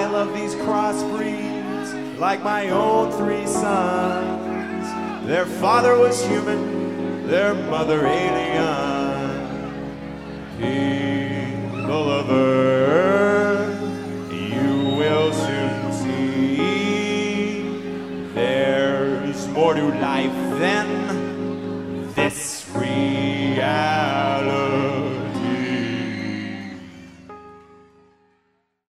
love these crossbreeds like my own three sons. Their father was human, their mother alien. People of Earth.